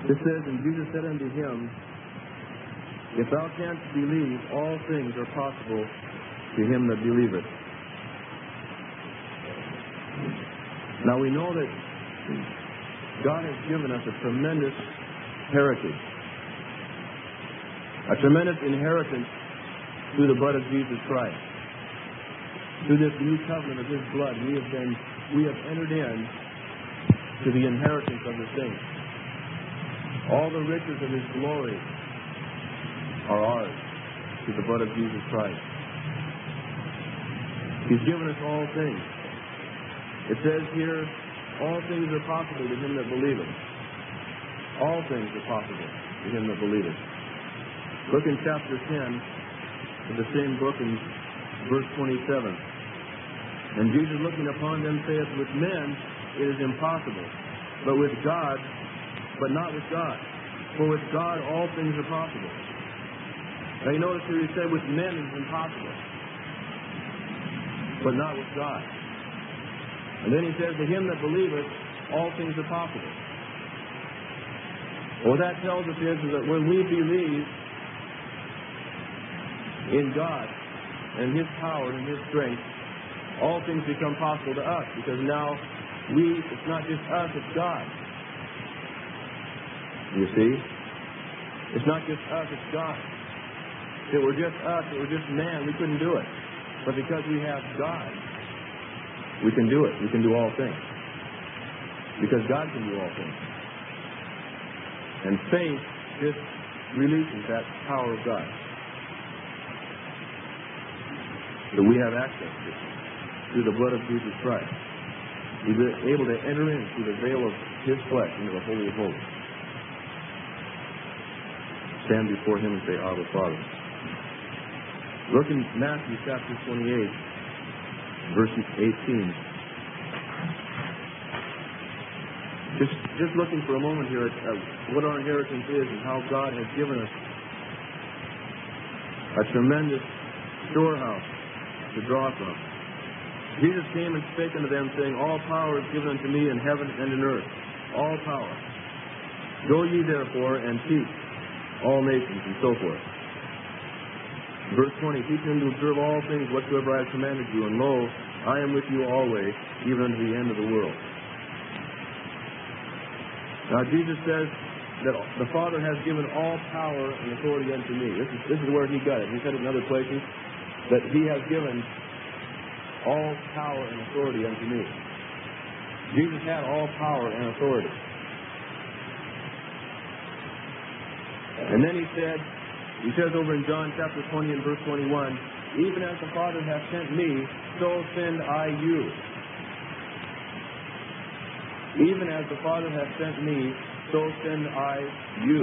It says, and Jesus said unto him, If thou canst believe, all things are possible to him that believeth. Now we know that God has given us a tremendous heritage, a tremendous inheritance through the blood of Jesus Christ. Through this new covenant of His blood, we have entered in to the inheritance of the saints. All the riches of His glory are ours through the blood of Jesus Christ. He's given us all things. It says here, all things are possible to him that believeth. All things are possible to him that believeth. Look in chapter 10 of the same book in verse 27. And Jesus looking upon them saith, With men it is impossible, but with God, but not with God. For with God all things are possible. Now you notice here he said, with men it is impossible, but not with God. And then he says, to him that believeth, all things are possible. What that tells us is that when we believe in God and His power and His strength, all things become possible to us, because now it's not just us, it's God. You see? It's not just us, it's God. If it were just us, if it were just man, we couldn't do it. But because we have God, we can do it. We can do all things. Because God can do all things. And faith just releases that power of God. So we have access to it through the blood of Jesus Christ. We're able to enter in through the veil of His flesh into the Holy of Holies. Stand before Him and say, Abba, Father. Look in Matthew chapter 28, verse 18. Just looking for a moment here at what our inheritance is and how God has given us a tremendous storehouse to draw from. Jesus came and spake unto them, saying, All power is given unto me in heaven and in earth. All power. Go ye therefore and teach all nations, and so forth. Verse 20, teach them to observe all things whatsoever I have commanded you, and lo, I am with you always, even unto the end of the world. Now Jesus says that the Father has given all power and authority unto me. This is where He got it. He said it in other places, that He has given all power and authority unto me. Jesus had all power and authority. And then He says over in John chapter 20 and verse 21, even as the Father hath sent me, so send I you. Even as the Father hath sent me, so send I you.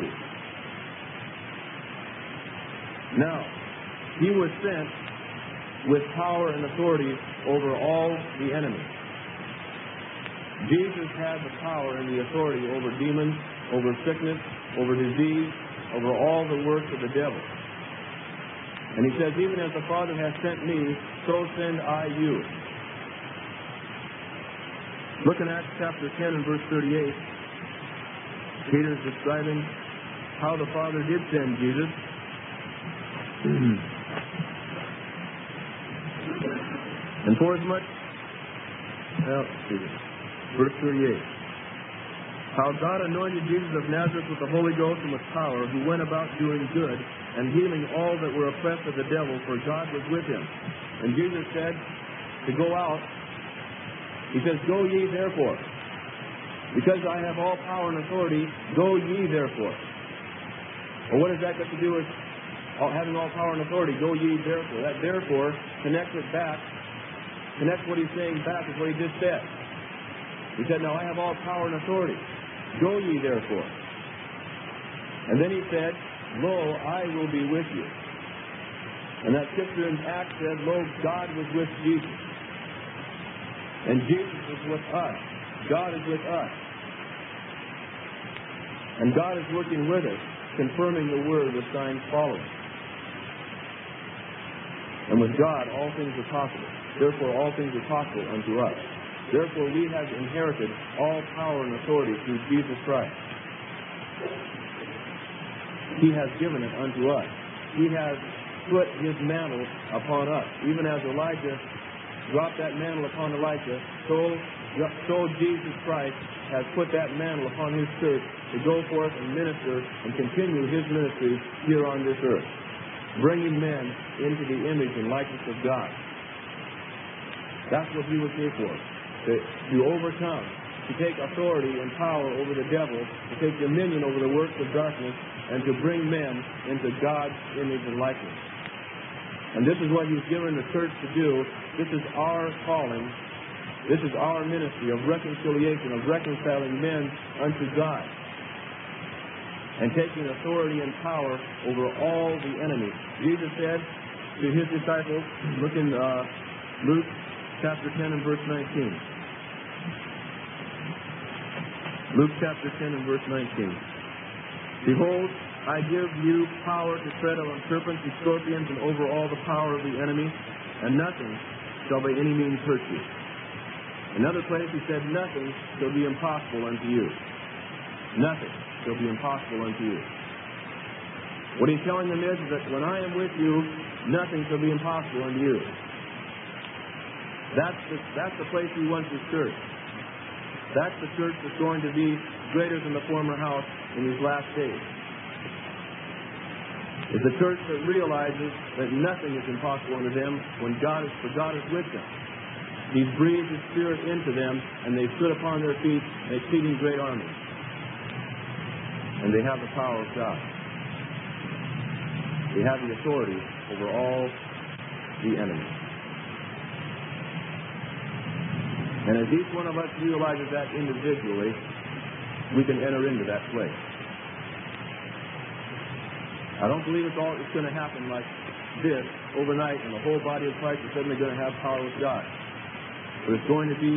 Now, He was sent with power and authority over all the enemies. Jesus had the power and the authority over demons, over sickness, over disease, over all the works of the devil. And He says, even as the Father hath sent me, so send I you. Look in Acts chapter 10 and verse 38. Peter's describing how the Father did send Jesus. And for as much, verse 38. How God anointed Jesus of Nazareth with the Holy Ghost and with power, who went about doing good and healing all that were oppressed of the devil, for God was with Him. And Jesus said to go out, He says, Go ye therefore. Because I have all power and authority, go ye therefore. Well, what does that got to do with having all power and authority? Go ye therefore. That therefore connects it back, connects what He's saying back with what He just said. He said, now I have all power and authority. Go ye therefore. And then He said, Lo, I will be with you. And that scripture in Acts said, Lo, God was with Jesus. And Jesus is with us. God is with us. And God is working with us, confirming the word with signs following. And with God, all things are possible. Therefore, all things are possible unto us. Therefore, we have inherited all power and authority through Jesus Christ. He has given it unto us. He has put his mantle upon us. Even as Elijah dropped that mantle upon Elisha, so Jesus Christ has put that mantle upon his church to go forth and minister and continue his ministry here on this earth, bringing men into the image and likeness of God. That's what he was here for, to overcome, to take authority and power over the devil, to take dominion over the works of darkness, and to bring men into God's image and likeness. And this is what he's given the church to do. This is our calling. This is our ministry of reconciliation, of reconciling men unto God, and taking authority and power over all the enemies. Jesus said to his disciples, look in Luke chapter 10 and verse 19. Luke chapter 10 and verse 19. Behold, I give you power to tread on serpents and scorpions and over all the power of the enemy, and nothing shall by any means hurt you. Another place he said, nothing shall be impossible unto you. Nothing shall be impossible unto you. What he's telling them is that when I am with you, nothing shall be impossible unto you. That's the place he wants his church. That's the church that's going to be greater than the former house in these last days. It's a church that realizes that nothing is impossible unto them when God is with them. He's breathed his Spirit into them, and they stood upon their feet, an exceeding great army. And they have the power of God. They have the authority over all the enemy. And as each one of us realizes that individually, we can enter into that place. I don't believe it's going to happen like this overnight, and the whole body of Christ is suddenly going to have power with God. But it's going to be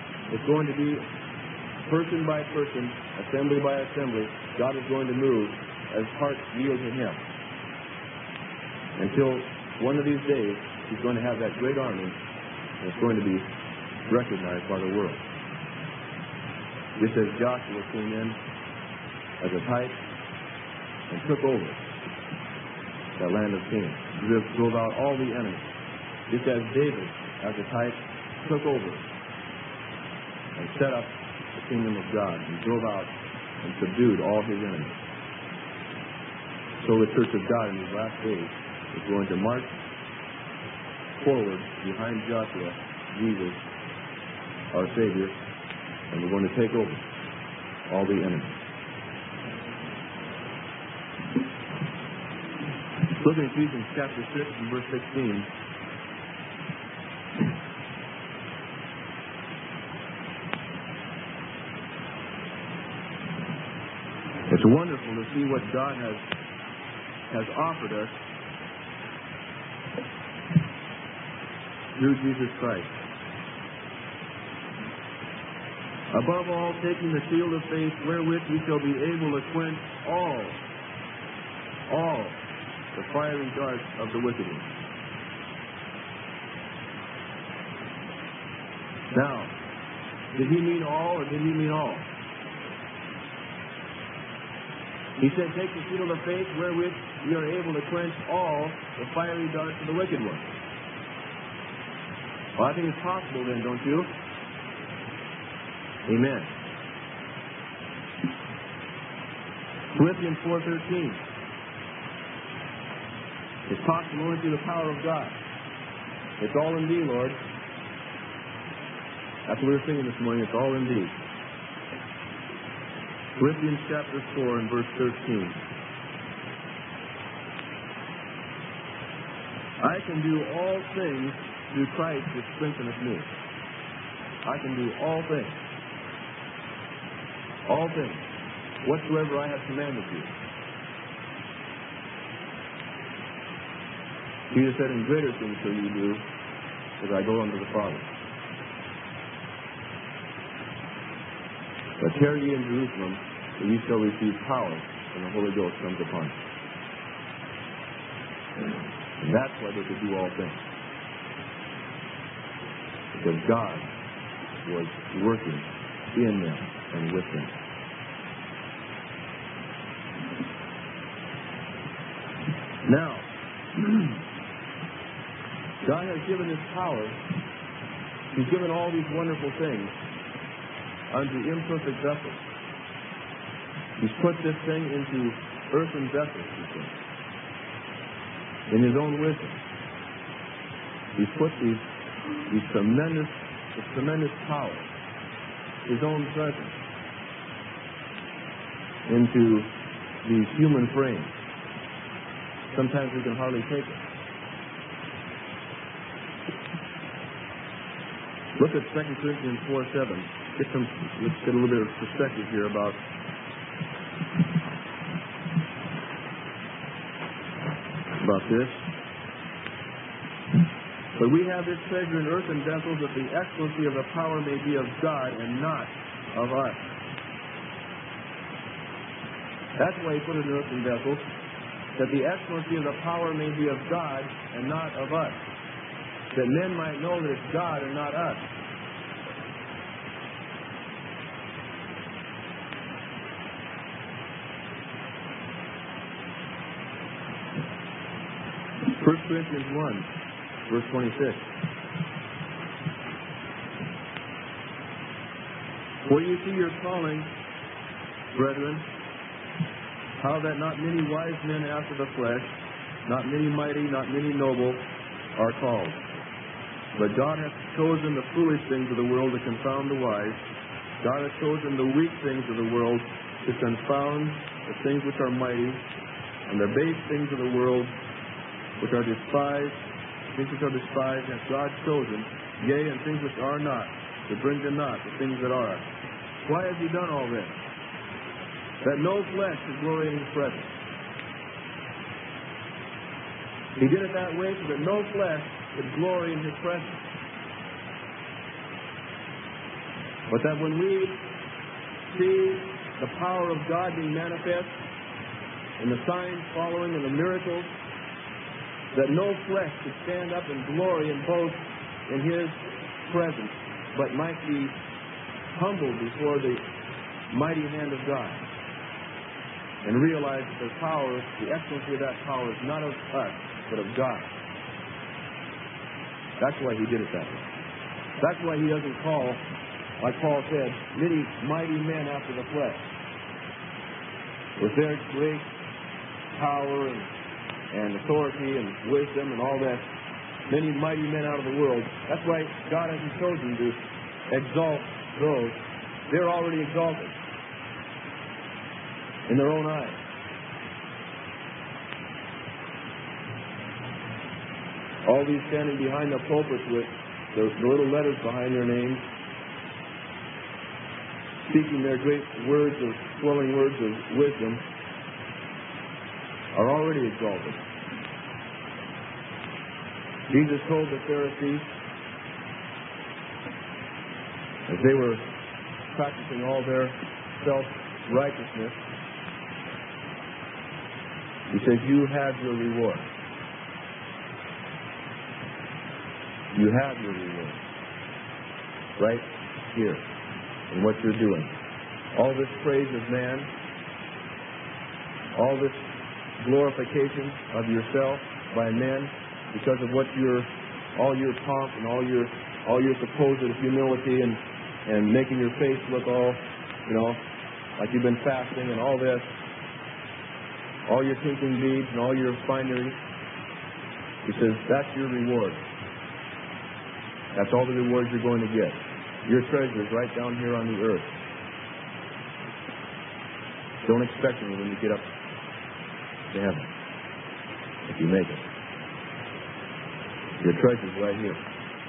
person by person, assembly by assembly. God is going to move as hearts yield to Him. Until one of these days, He's going to have that great army, and it's going to be recognized by the world. Just as Joshua came in as a type and took over that land of Canaan, drove out all the enemies. Just as David, as a type, took over and set up the kingdom of God and drove out and subdued all his enemies. So the church of God in these last days is going to march forward behind Joshua, Jesus, our Savior, and we're going to take over all the enemies. Look at Ephesians chapter 6 and verse 16. It's wonderful to see what God has offered us through Jesus Christ. Above all, taking the shield of faith, wherewith you shall be able to quench all the fiery darts of the wicked one. Now, did he mean all, or did he mean all? He said, take the shield of faith, wherewith you are able to quench all the fiery darts of the wicked one. Well, I think it's possible then, don't you? Amen. Philippians 4:13. It's possible only through the power of God. It's all in thee, Lord. That's what we were singing this morning. It's all in thee. Philippians chapter 4 and verse 13. I can do all things through Christ that strengtheneth me. I can do all things. All things. Whatsoever I have commanded you. Jesus said, in greater things shall you do, as I go unto the Father. But tarry ye in Jerusalem, and ye shall receive power when the Holy Ghost comes upon you. And that's why they could do all things. Because God was working in them and with them. Now, God has given His power. He's given all these wonderful things unto imperfect vessels. He's put this thing into earthen vessels, he says, in His own wisdom. He's put this tremendous power, His own presence, into these human frames. Sometimes we can hardly take it. Look at 2 Corinthians 4:7. Let's get a little bit of perspective here about this. But we have this treasure in earthen vessels, that the excellency of the power may be of God and not of us. That's why He put it in earthen vessels, that the excellency of the power may be of God and not of us, that men might know that it's God and not us. First Corinthians 1, verse 26. For you see your calling, brethren, how that not many wise men after the flesh, not many mighty, not many noble, are called. But God hath chosen the foolish things of the world to confound the wise. God hath chosen the weak things of the world to confound the things which are mighty, and the base things of the world which are despised, hath God chosen, yea, and things which are not, to bring to naught the things that are. Why has He done all this? That no flesh should glory in His presence. He did it that way so that no flesh should glory in His presence. But that when we see the power of God being manifest, and the signs following and the miracles, that no flesh should stand up and glory and boast in His presence, but might be humbled before the mighty hand of God, and realize that the power, the excellency of that power, is not of us, but of God. That's why He did it that way. That's why He doesn't call, like Paul said, many mighty men after the flesh, with their great power and authority and wisdom and all that, many mighty men out of the world. That's why God hasn't chosen to exalt those. They're already exalted in their own eyes. All these standing behind the pulpits with the little letters behind their names, speaking their great words of swelling words of wisdom, are already exalted. Jesus told the Pharisees, as they were practicing all their self-righteousness, He says, you have your reward. You have your reward. Right here, in what you're doing. All this praise of man, all this glorification of yourself by men because of what all your pomp and all your supposed humility and making your face look all, like you've been fasting and all this, all your tinkling beads and all your finery. He says, that's your reward. That's all the rewards you're going to get. Your treasure is right down here on the earth. Don't expect it when you get up to heaven, if you make it. Your treasure's right here.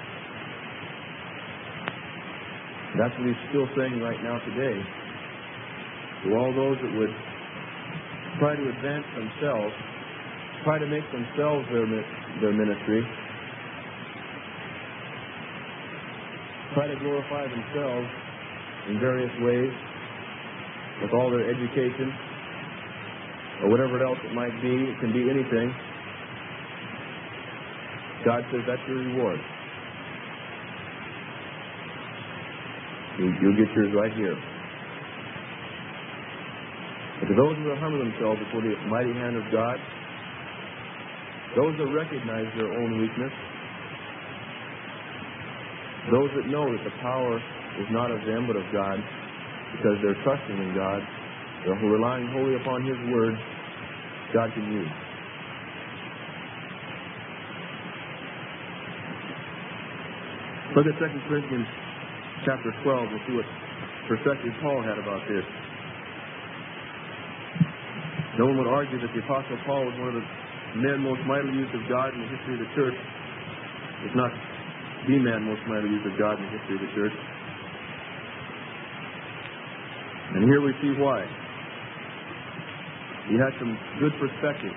That's what He's still saying right now today to all those that would try to advance themselves, try to make themselves their ministry, try to glorify themselves in various ways with all their education, or whatever else it might be. It can be anything. God says that's your reward. You'll get yours right here. But to those who will humble themselves before the mighty hand of God, Those that recognize their own weakness, those that know that the power is not of them but of God, because they're trusting in God, they're relying wholly upon His Word, God can use. Look at 2 Corinthians chapter 12. We'll see what perspective Paul had about this. No one would argue that the Apostle Paul was one of the men most mightily used of God in the history of the church, if not the man most mightily used of God in the history of the church. And here we see why. He had some good perspective.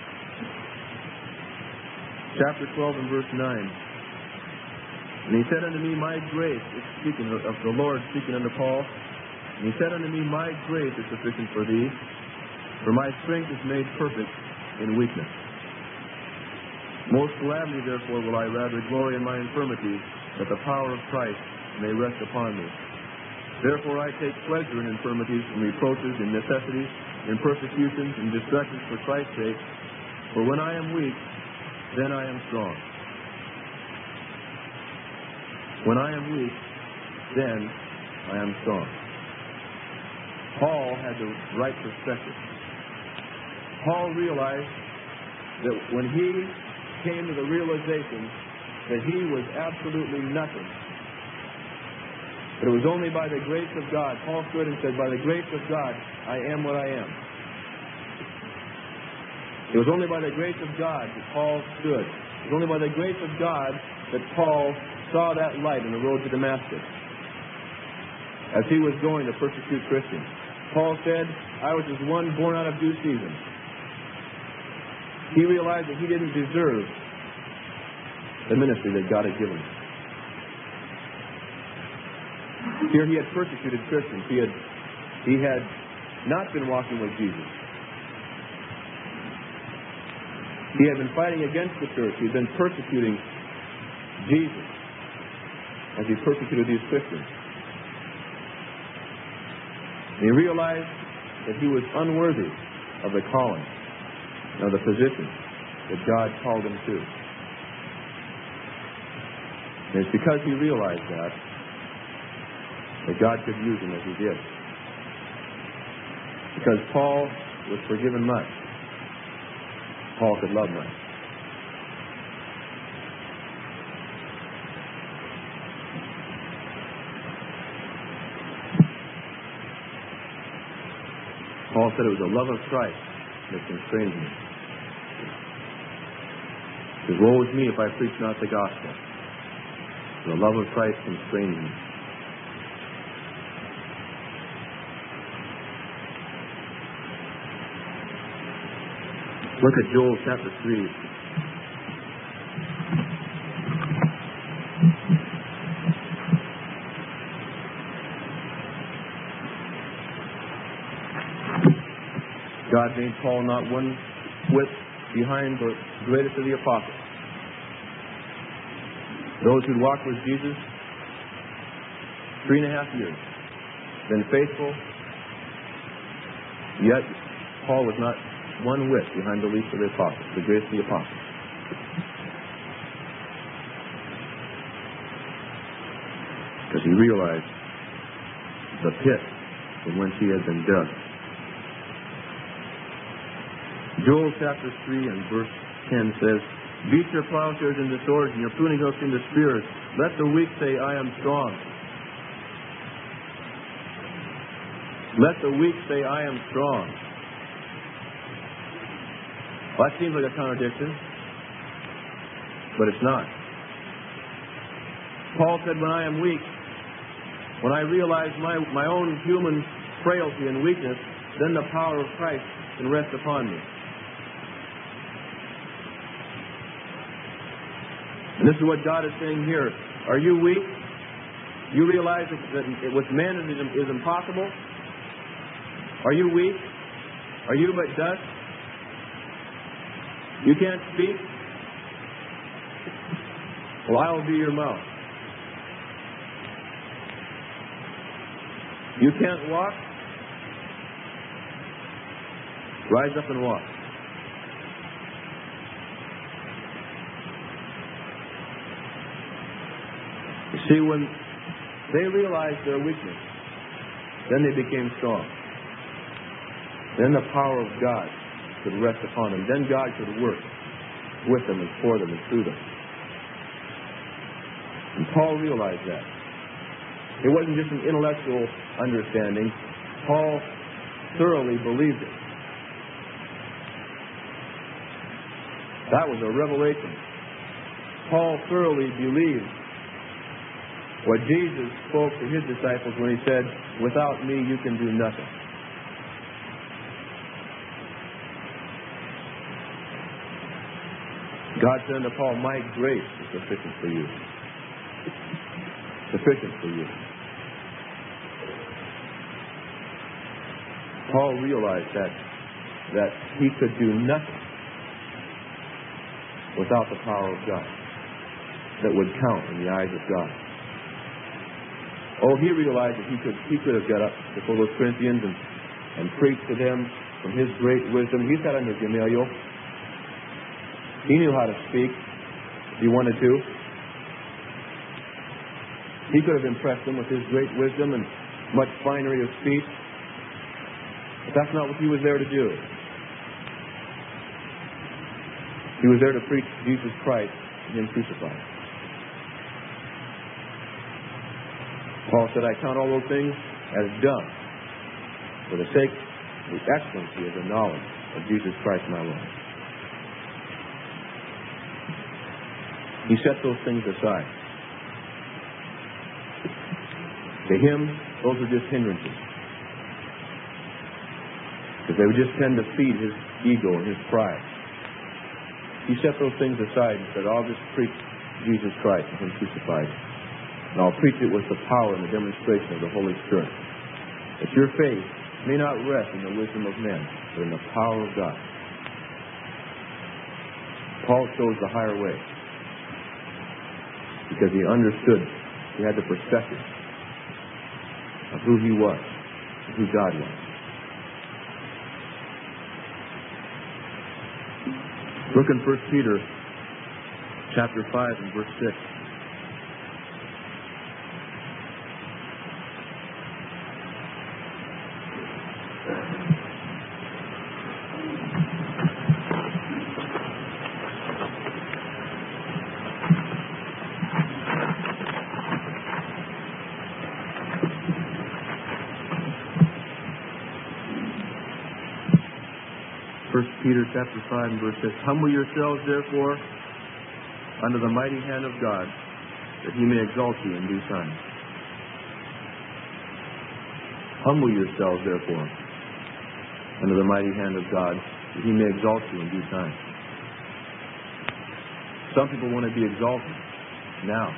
Chapter 12 and verse 9. And he said unto me, my grace, it's speaking of the Lord speaking unto Paul, and he said unto me, my grace is sufficient for thee, for my strength is made perfect in weakness. Most gladly, therefore, will I rather glory in my infirmities, that the power of Christ may rest upon me. Therefore I take pleasure in infirmities, in reproaches, in necessities, in persecutions, in distresses for Christ's sake. For when I am weak, then I am strong. When I am weak, then I am strong. Paul had the right perspective. Paul realized that when he came to the realization that he was absolutely nothing, that it was only by the grace of God, Paul stood and said, by the grace of God, I am what I am. It was only by the grace of God that Paul stood. It was only by the grace of God that Paul saw that light on the road to Damascus as he was going to persecute Christians. Paul said, I was as one born out of due season. He realized that he didn't deserve the ministry that God had given him. Here he had persecuted Christians. He had not been walking with Jesus. He had been fighting against the church. He had been persecuting Jesus as he persecuted these Christians. And he realized that he was unworthy of the calling, of the position that God called him to. And it's because he realized that God could use him as he did. Because Paul was forgiven much, Paul could love much. Paul said it was the love of Christ that constrained me. He says, woe is me if I preach not the gospel. The love of Christ constrained me. Look at Joel chapter 3. God made Paul not one whit behind the greatest of the apostles. Those who walked with Jesus 3.5 years, been faithful, yet Paul was not one whit behind the least of the apostles, the greatest of the apostles. Because he realized the pit from whence he had been dug. Joel chapter 3 and verse 10 says, beat your plowshares into swords and your pruning hooks into spears. Let the weak say, I am strong. Let the weak say, I am strong. Well, that seems like a contradiction, but it's not. Paul said, when I am weak, when I realize my own human frailty and weakness, then the power of Christ can rest upon me. And this is what God is saying here. Are you weak? You realize that with man it is impossible? Are you weak? Are you but dust? You can't speak? Well, I will be your mouth. You can't walk? Rise up and walk. See, when they realized their weakness, then they became strong. Then the power of God could rest upon them. Then God could work with them and for them and through them. And Paul realized that. It wasn't just an intellectual understanding. Paul thoroughly believed it. That was a revelation. Paul thoroughly believed what Jesus spoke to his disciples when he said, "Without me you can do nothing." God said to Paul, "My grace is sufficient for you." Sufficient for you. Paul realized that he could do nothing without the power of God that would count in the eyes of God. Oh, he realized that he could have got up before those Corinthians and preached to them from his great wisdom. He sat under Gamaliel. He knew how to speak if he wanted to. He could have impressed them with his great wisdom and much finery of speech. But that's not what he was there to do. He was there to preach Jesus Christ and him crucified. Paul said, "I count all those things as dung for the sake of the excellency of the knowledge of Jesus Christ my Lord." He set those things aside. To him, those were just hindrances. Because they would just tend to feed his ego and his pride. He set those things aside and said, "I'll just preach Jesus Christ and him crucified. And I'll preach it with the power and the demonstration of the Holy Spirit. That your faith may not rest in the wisdom of men, but in the power of God." Paul chose the higher way. Because he understood, he had the perspective of who he was, and who God was. Look in 1 Peter chapter 5 and verse 6. Peter chapter 5 and verse 6. "Humble yourselves, therefore, under the mighty hand of God, that he may exalt you in due time." Humble yourselves, therefore, under the mighty hand of God, that he may exalt you in due time. Some people want to be exalted now.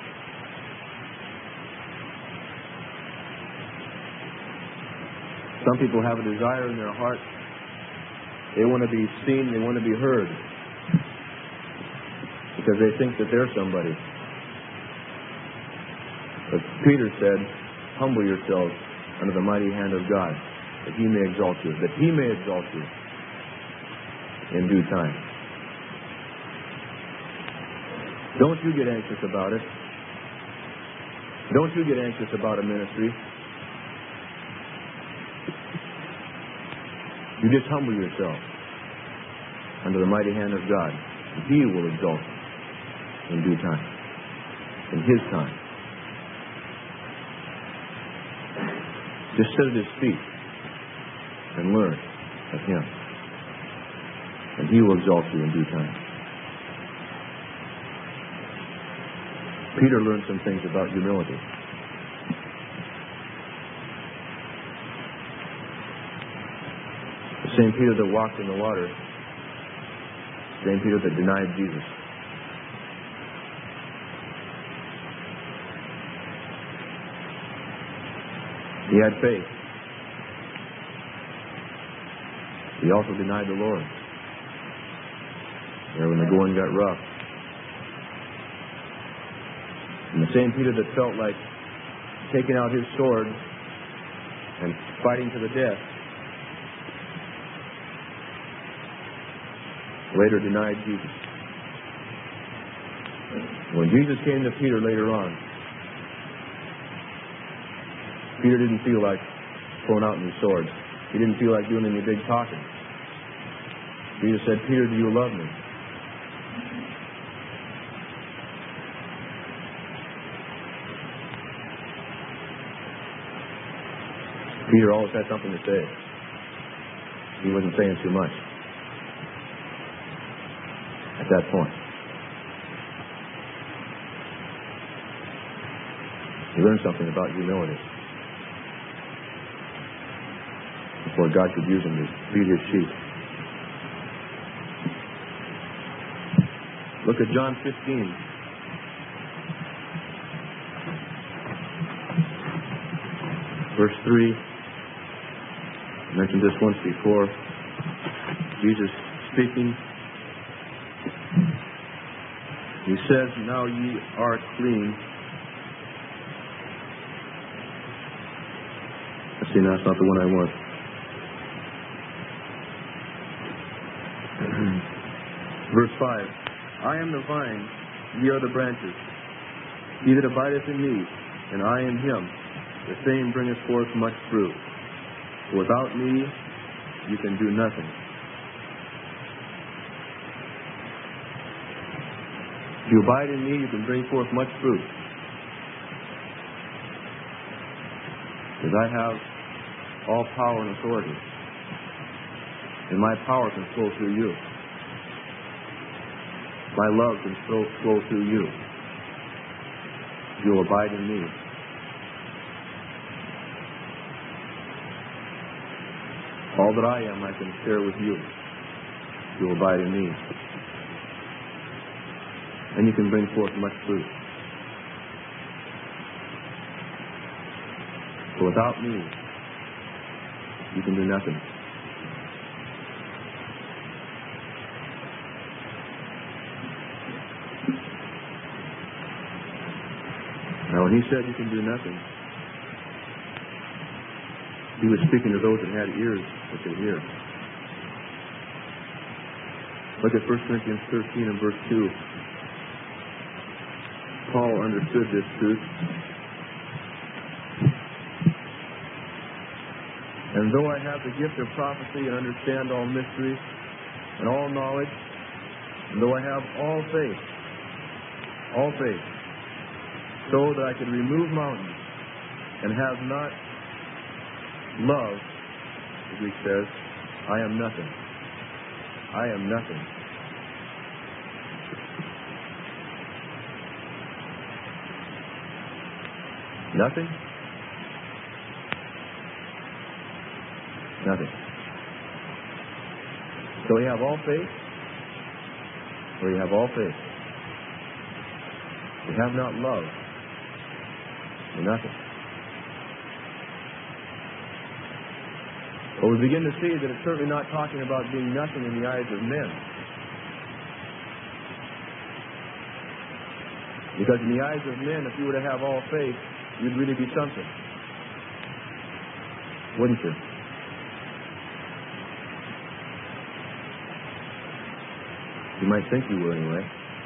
Some people have a desire in their heart. They want to be seen, they want to be heard. Because they think that they're somebody. But Peter said, "Humble yourselves under the mighty hand of God, that he may exalt you." That he may exalt you in due time. Don't you get anxious about it. Don't you get anxious about a ministry. You just humble yourself under the mighty hand of God. He will exalt you in due time. In his time. Just sit at his feet and learn of him. And he will exalt you in due time. Peter learned some things about humility. The same Peter that walked in the water, the same Peter that denied Jesus. He had faith. He also denied the Lord. There when the going got rough. And the same Peter that felt like taking out his sword and fighting to the death later denied Jesus. When Jesus came to Peter later on, Peter didn't feel like pulling out any swords. He didn't feel like doing any big talking. Jesus said, Peter, do you love me? Peter always had something to say. He wasn't saying too much at that point. He learned something about humility before God could use him to feed his sheep. Look at John 15. Verse 3. I mentioned this once before. Jesus speaking. He says, now ye are clean. See, now it's not the one I want. Verse 5. I am the vine, ye are the branches. He that abideth in me, and I in him, the same bringeth forth much fruit. For without me, you can do nothing. If you abide in me, you can bring forth much fruit. Because I have all power and authority. And my power can flow through you. My love can flow through you. You'll abide in me. All that I am, I can share with you. You'll abide in me. And you can bring forth much fruit. For without me, you can do nothing. Now, when he said you can do nothing, he was speaking to those that had ears that could hear. Look at 1 Corinthians 13 and verse 2. Paul understood this truth. And though I have the gift of prophecy and understand all mysteries and all knowledge, and though I have all faith, so that I could remove mountains, and have not love, the Greek says, I am nothing. I am nothing. Nothing? Nothing. So you have all faith, or you have all faith. You have not love, you're nothing. Well, we begin to see that it's certainly not talking about being nothing in the eyes of men. Because in the eyes of men, if you were to have all faith, you'd really be something. Wouldn't you? You might think you would anyway.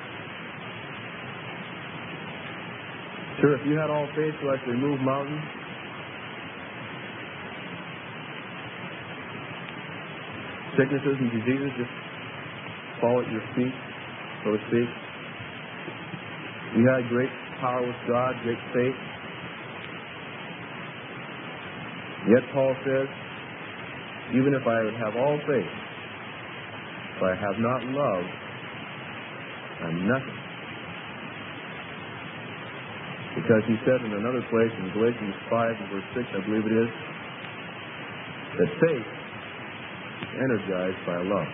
Sure, if you had all faith to actually move mountains, sicknesses and diseases just fall at your feet, so to speak. You had great power with God, great faith. Yet Paul says, even if I would have all faith, if I have not love, I'm nothing. Because he said in another place, in Galatians 5 and verse 6, I believe it is, that faith is energized by love.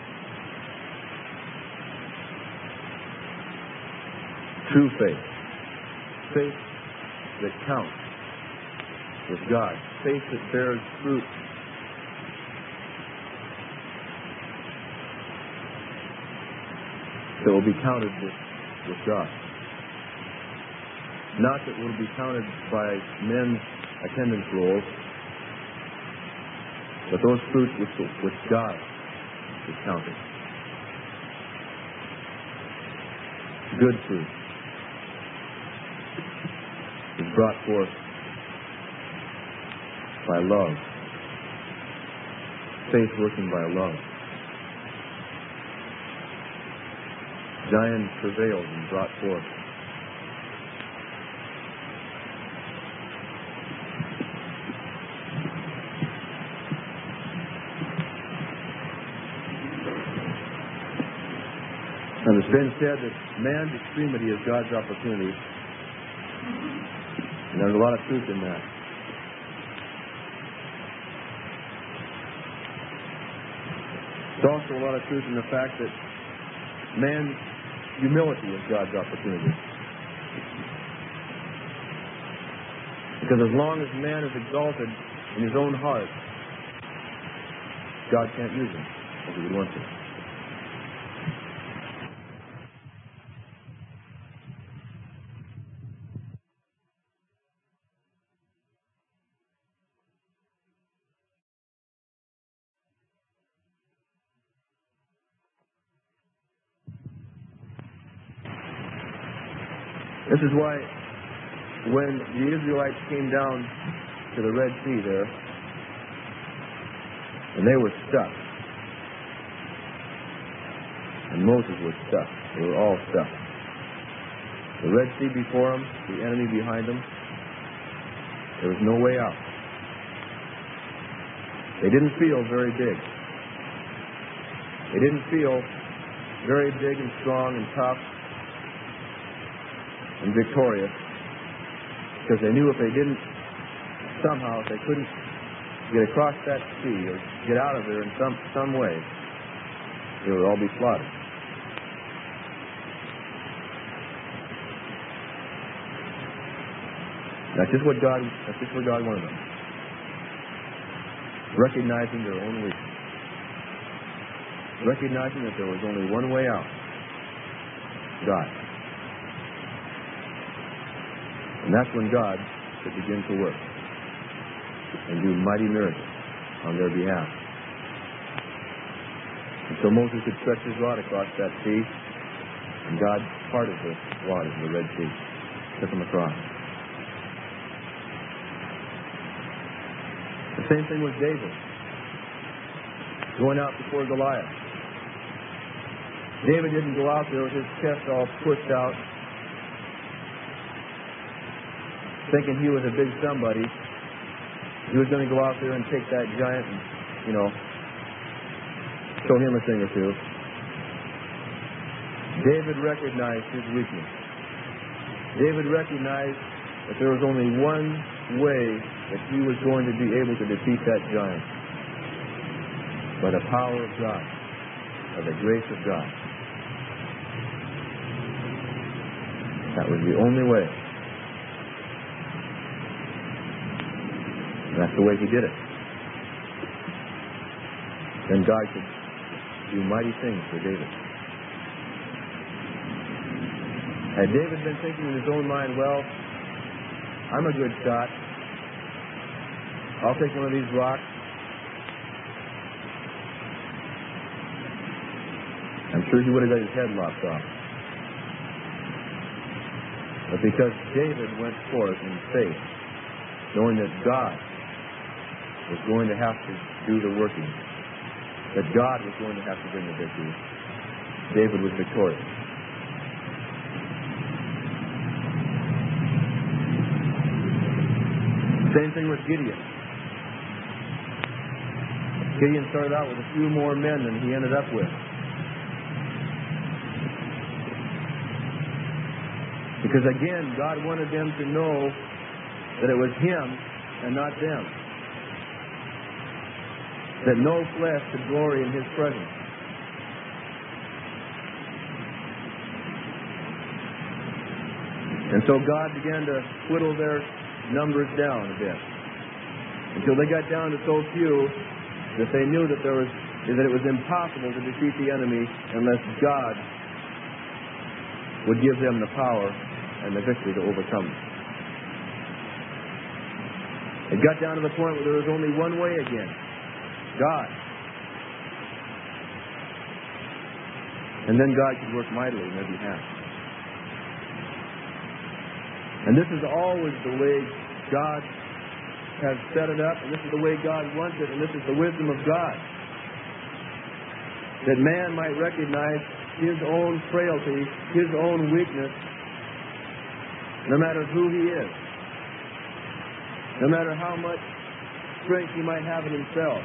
True faith. Faith that counts with God. Faith that bears fruit. That will be counted with God. Not that will be counted by men's attendance rolls, but those fruits which God is counting. Good fruit is brought forth by love. Faith working by love. Zion travailed and brought forth. And it's been said that man's extremity is God's opportunity. And there's a lot of truth in that. There's also a lot of truth in the fact that man's humility is God's opportunity. Because as long as man is exalted in his own heart, God can't use him as he would want to. This is why when the Israelites came down to the Red Sea there, and they were stuck, and Moses was stuck. They were all stuck. The Red Sea before them, the enemy behind them. There was no way out. They didn't feel very big. They didn't feel very big and strong and tough and victorious, because they knew if they didn't, somehow, if they couldn't get across that sea or get out of there in some way, they would all be slaughtered. That's just what God wanted them. Recognizing their own weakness. Recognizing that there was only one way out. God. And that's when God could begin to work and do mighty miracles on their behalf. And so Moses could stretch his rod across that sea, and God parted the waters of the Red Sea, took them across. The same thing with David, going out before Goliath. David didn't go out there with his chest all pushed out, thinking he was a big somebody. He was going to go out there and take that giant and, show him a thing or two. David recognized his weakness. David recognized that there was only one way that he was going to be able to defeat that giant. By the power of God, by the grace of God. That was the only way. That's the way he did it. Then God could do mighty things for David. Had David been thinking in his own mind, well, I'm a good shot. I'll take one of these rocks. I'm sure he would have got his head lopped off. But because David went forth in faith, knowing that God was going to have to do the working, that God was going to have to bring the victory, David was victorious. Same thing with Gideon. Gideon started out with a few more men than he ended up with. Because again, God wanted them to know that it was him and not them. That no flesh could glory in his presence. And so God began to whittle their numbers down a bit, until they got down to so few that they knew that it was impossible to defeat the enemy unless God would give them the power and the victory to overcome them. It got down to the point where there was only one way again. God. And then God could work mightily in their behalf. And this is always the way God has set it up, and this is the way God wants it, and this is the wisdom of God. That man might recognize his own frailty, his own weakness, no matter who he is, no matter how much strength he might have in himself,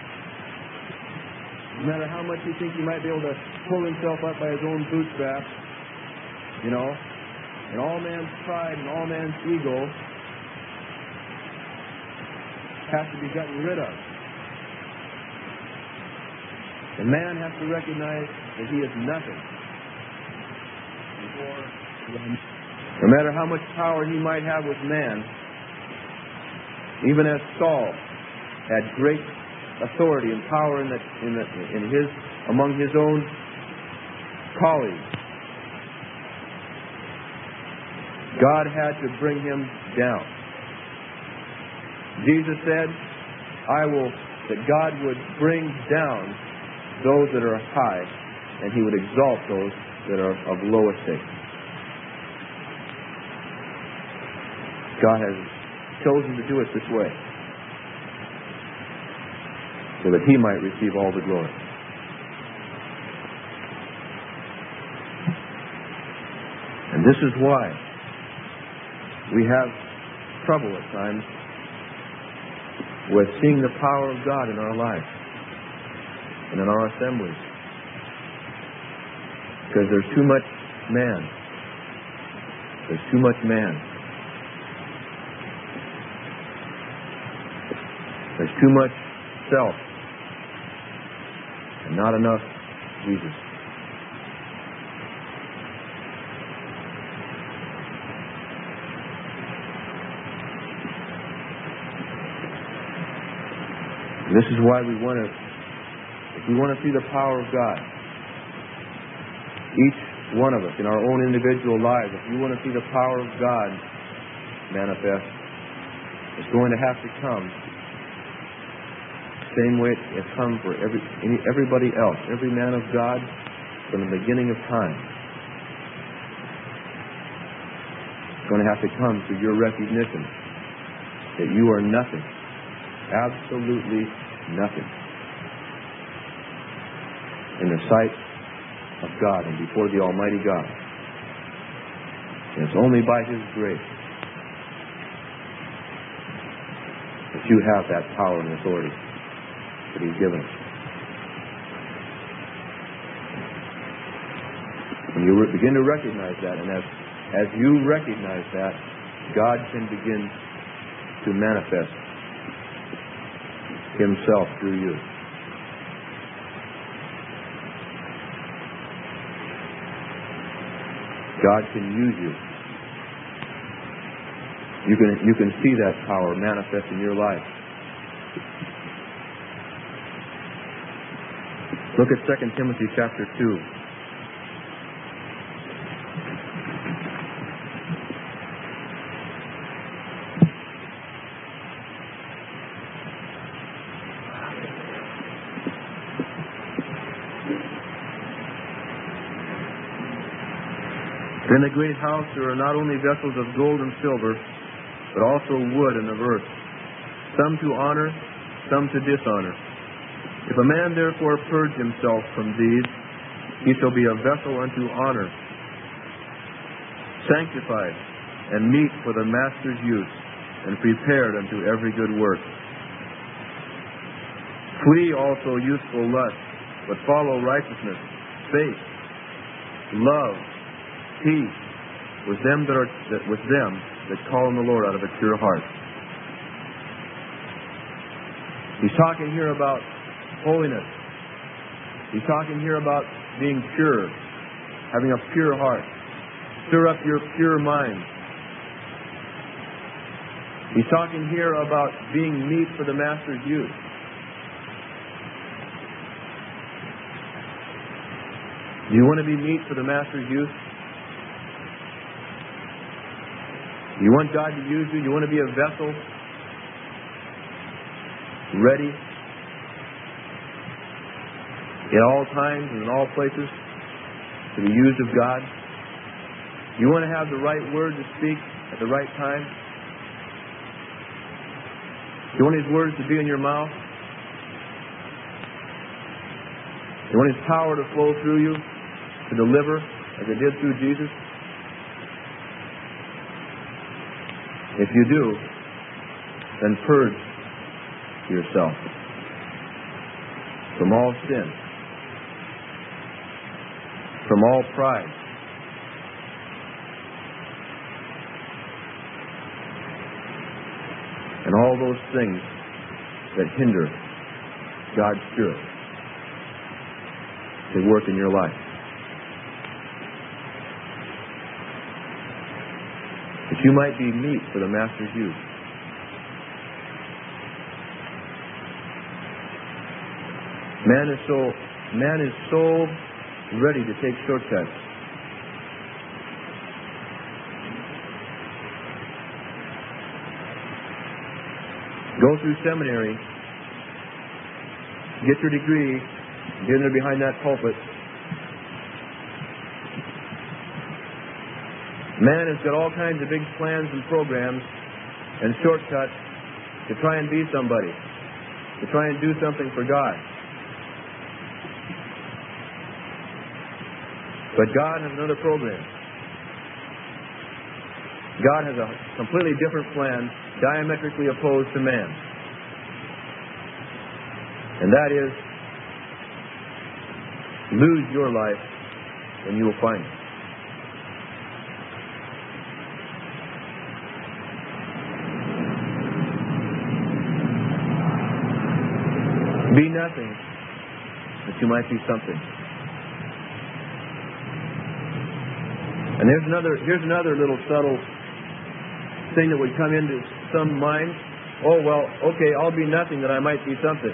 no matter how much he thinks he might be able to pull himself up by his own bootstraps, and all man's pride and all man's ego has to be gotten rid of. And man has to recognize that he is nothing. No matter how much power he might have with man, even as Saul had great authority and power among his own colleagues, God had to bring him down. Jesus said, that God would bring down those that are high, and He would exalt those that are of low estate. God has chosen to do it this way, so that He might receive all the glory. And this is why we have trouble at times with seeing the power of God in our lives and in our assemblies. Because there's too much man. There's too much man. There's too much self and not enough Jesus. This is why if we want to see the power of God, each one of us in our own individual lives, if we want to see the power of God manifest, it's going to have to come the same way it has come for everybody else, every man of God from the beginning of time. It's going to have to come through your recognition that you are nothing. Absolutely nothing in the sight of God and before the Almighty God. And it's only by His grace that you have that power and authority that He's given us. When you begin to recognize that, and as you recognize that, God can begin to manifest Himself through you. God can use you. You can see that power manifest in your life. Look at 2 Timothy chapter 2. In the great house there are not only vessels of gold and silver, but also wood and of earth, some to honor, some to dishonor. If a man therefore purge himself from these, he shall be a vessel unto honor, sanctified and meet for the master's use, and prepared unto every good work. Flee also youthful lust, but follow righteousness, faith, love, peace with them that call on the Lord out of a pure heart. He's talking here about holiness. He's talking here about being pure, having a pure heart. Stir up your pure mind. He's talking here about being meet for the Master's use. Do you want to be meet for the Master's use? You want God to use you? You want to be a vessel ready in all times and in all places to be used of God? You want to have the right word to speak at the right time? You want His words to be in your mouth? You want His power to flow through you, to deliver, as it did through Jesus? If you do, then purge yourself from all sin, from all pride, and all those things that hinder God's Spirit to work in your life. That you might be meat for the Master's use. Man is so ready to take shortcuts. Go through seminary, get your degree, get in there behind that pulpit. Man has got all kinds of big plans and programs and shortcuts to try and be somebody, to try and do something for God. But God has another program. God has a completely different plan, diametrically opposed to man. And that is, lose your life and you will find it. Be nothing, that you might be something. And here's another little subtle thing that would come into some minds. Oh, well, okay, I'll be nothing that I might be something.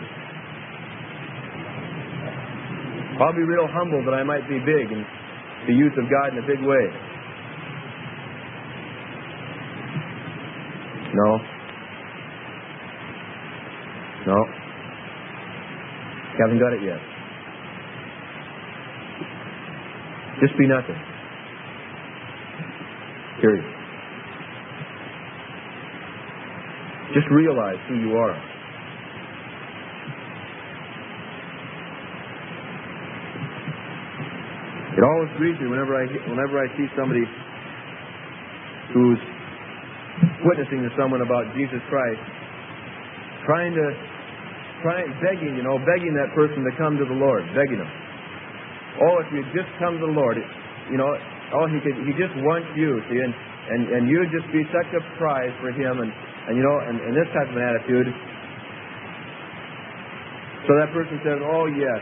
I'll be real humble that I might be big and the use of God in a big way. No. Haven't got it yet. Just be nothing. Period. Just realize who you are. It always grieves me whenever I see somebody who's witnessing to someone about Jesus Christ, begging that person to come to the Lord, begging them. Oh, if you just come to the Lord, he just wants you, see, and you'd just be such a prize for him, and this type of an attitude. So that person says, oh yes,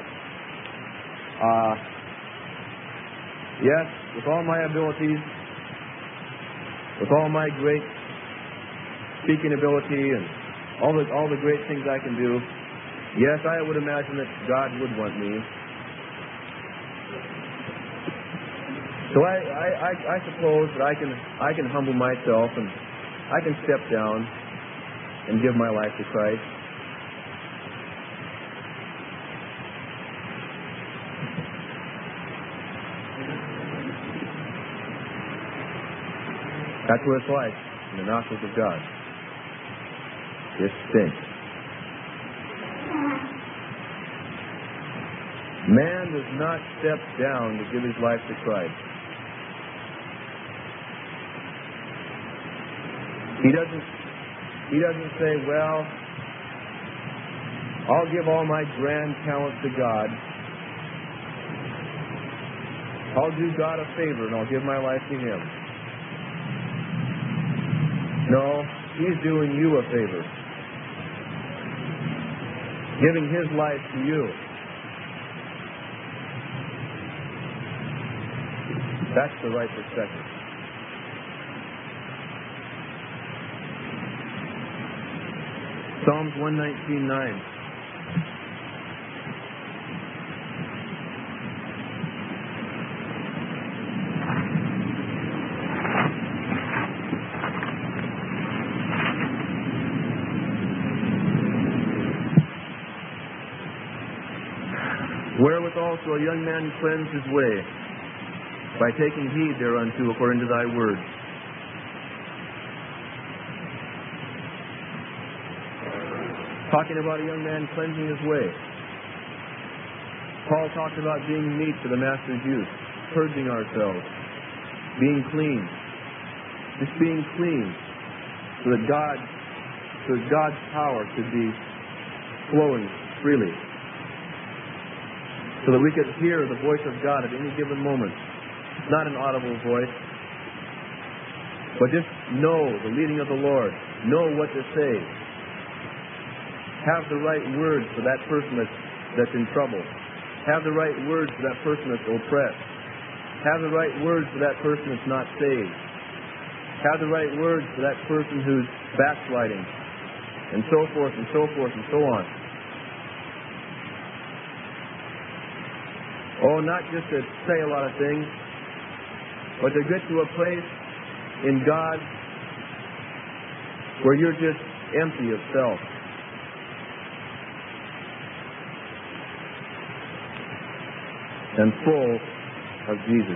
yes, with all my abilities, with all my great speaking ability and all the great things I can do, yes, I would imagine that God would want me. So I suppose that I can humble myself and I can step down and give my life to Christ. That's what it's like in the nostrils of God. It stinks. Man does not step down to give his life to Christ. He doesn't say, well, I'll give all my grand talents to God. I'll do God a favor and I'll give my life to Him. No, He's doing you a favor. Giving His life to you. That's the right perspective. Psalms 119:9. Wherewith also a young man cleanse his way, by taking heed thereunto according to thy word. Talking about a young man cleansing his way. Paul talked about being meat for the master's use, purging ourselves, being clean. Just being clean so that God's power could be flowing freely. So that we could hear the voice of God at any given moment. Not an audible voice, but just know the leading of the Lord. Know what to say. Have the right words for that person that's in trouble. Have the right words for that person that's oppressed. Have the right words for that person that's not saved. Have the right words for that person who's backsliding. And so forth and so forth and so on. Oh, not just to say a lot of things, but to get to a place in God where you're just empty of self. And full of Jesus.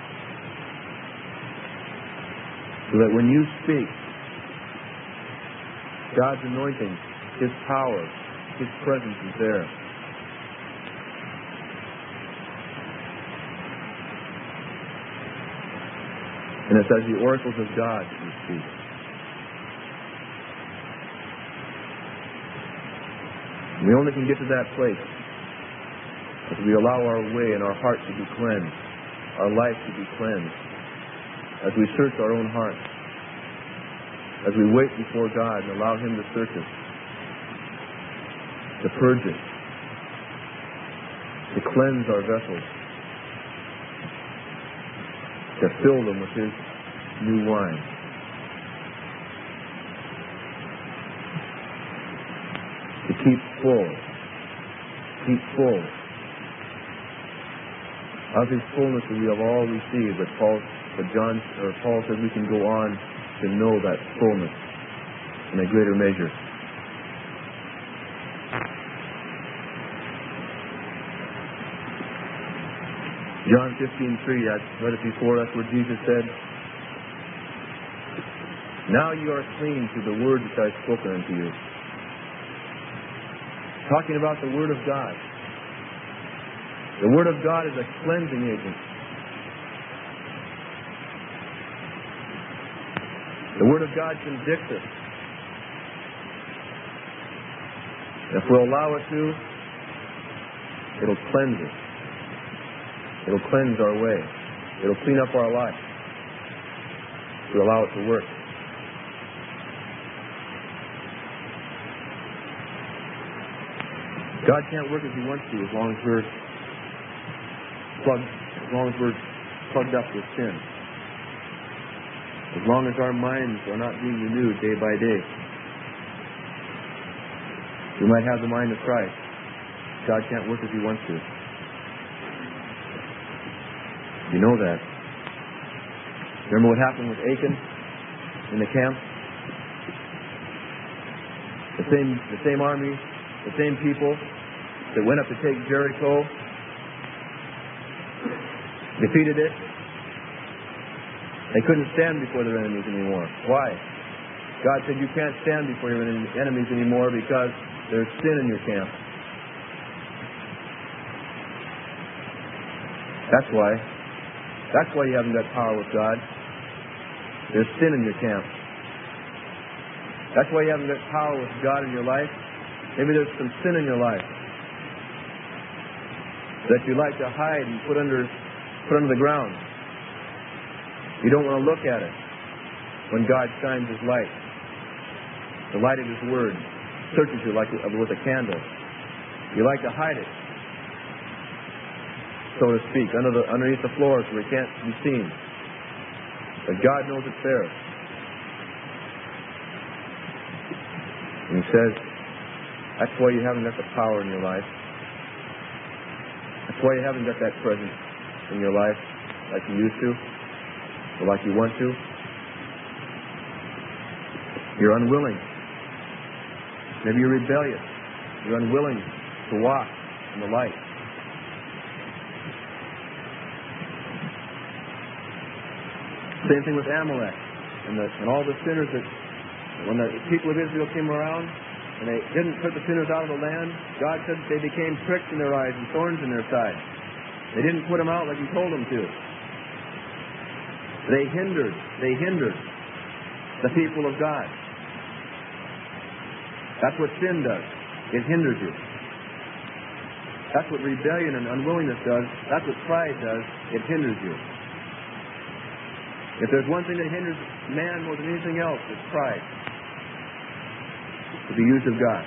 So that when you speak, God's anointing, His power, His presence is there. And it's as the oracles of God that you speak. We only can get to that place as we allow our way and our heart to be cleansed, our life to be cleansed, as we search our own hearts, as we wait before God and allow Him to search us, to purge us, to cleanse our vessels, to fill them with His new wine. To keep full of His fullness that we have all received. But Paul says we can go on to know that fullness in a greater measure. John 15:3, I read it before, that's where Jesus said, "Now you are clean through the word which I have spoken unto you." Talking about the Word of God. The Word of God is a cleansing agent. The Word of God convicts us. If we'll allow it to, it'll cleanse us. It'll cleanse our way. It'll clean up our life. We allow it to work. God can't work as He wants to as long as we're plugged up with sin. As long as our minds are not being renewed day by day. We might have the mind of Christ. God can't work as He wants to. You know that. Remember what happened with Achan in the camp? The same army, the same people that went up to take Jericho, defeated it. They couldn't stand before their enemies anymore. Why? God said you can't stand before your enemies anymore because there's sin in your camp. That's why. That's why you haven't got power with God. There's sin in your camp. That's why you haven't got power with God in your life. Maybe there's some sin in your life that you like to hide and put under the ground. You don't want to look at it when God shines His light. The light of His Word searches you like with a candle. You like to hide it, so to speak, underneath the floors where it can't be seen. But God knows it's there. And He says, that's why you haven't got the power in your life. That's why you haven't got that presence in your life like you used to, or like you want to. You're unwilling. Maybe you're rebellious. You're unwilling to walk in the light. Same thing with Amalek and all the sinners that, when the people of Israel came around, and they didn't put the sinners out of the land, God said that they became pricks in their eyes and thorns in their side. They didn't put them out like He told them to. They hindered the people of God. That's what sin does. It hinders you. That's what rebellion and unwillingness does. That's what pride does. It hinders you. If there's one thing that hinders man more than anything else, it's pride. The use of God.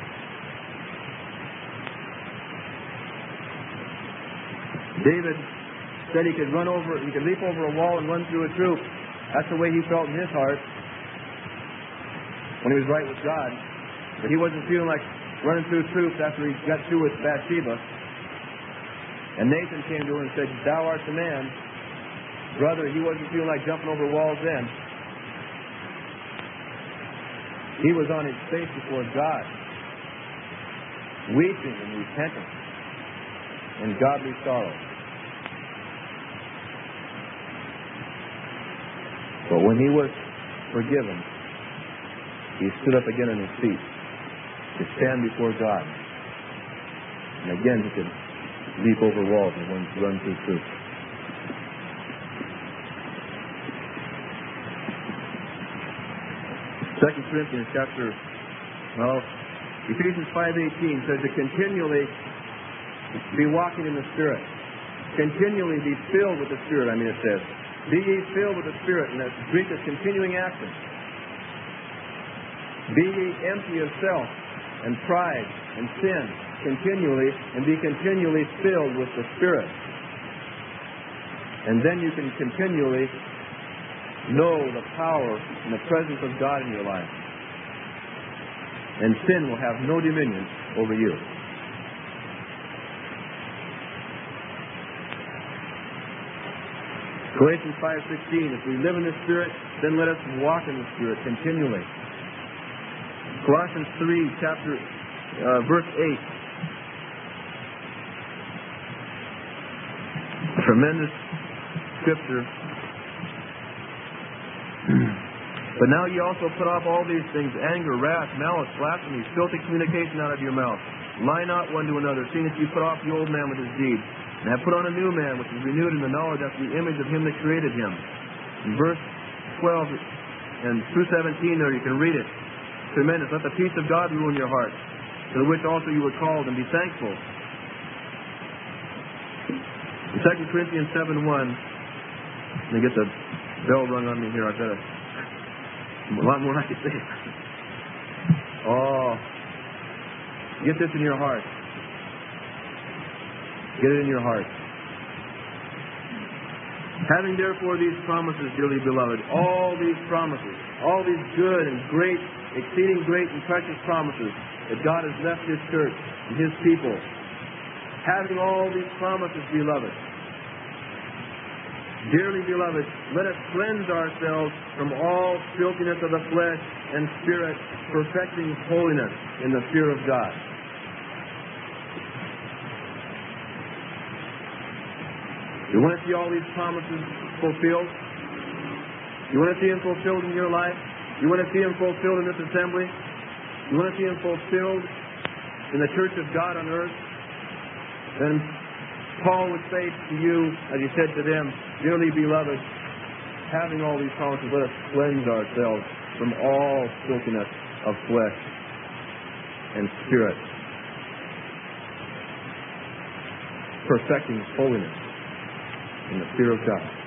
David said he could leap over a wall and run through a troop. That's the way he felt in his heart when he was right with God. But he wasn't feeling like running through troops after he got through with Bathsheba. And Nathan came to him and said, "Thou art the man." Brother, he wasn't feeling like jumping over walls then. He was on his face before God, weeping and repenting in godly sorrow. But when he was forgiven, he stood up again on his feet to stand before God. And again he could leap over walls and run through troops. Corinthians Ephesians 5:18 says to continually be walking in the Spirit. Continually be filled with the Spirit, it says. Be ye filled with the Spirit, and that's Greek is continuing action. Be ye empty of self and pride and sin continually, and be continually filled with the Spirit. And then you can continually know the power and the presence of God in your life. And sin will have no dominion over you. Galatians 5:16, if we live in the Spirit, then let us walk in the Spirit continually. Colossians 3, verse 8. Tremendous scripture. But now ye also put off all these things, anger, wrath, malice, blasphemy, filthy communication out of your mouth. Lie not one to another, seeing that you put off the old man with his deeds, and have put on a new man, which is renewed in the knowledge after the image of him that created him. In verse 12 and through 17 there, you can read it. Tremendous. Let the peace of God rule in your heart, to the which also you were called, and be thankful. In 2 Corinthians 7:1, let me get the bell rung on me here. I've got a lot more I could say. Get this in your heart. Get it in your heart. Having therefore these promises, dearly beloved, all these promises, all these good and great, exceeding great and precious promises that God has left His church and His people. Having all these promises, beloved, dearly beloved, let us cleanse ourselves from all filthiness of the flesh and spirit, perfecting holiness in the fear of God. You want to see all these promises fulfilled? You want to see them fulfilled in your life? You want to see them fulfilled in this assembly? You want to see them fulfilled in the church of God on earth? Then Paul would say to you, as he said to them, dearly beloved, having all these promises, let us cleanse ourselves from all filthiness of flesh and spirit, perfecting holiness in the fear of God.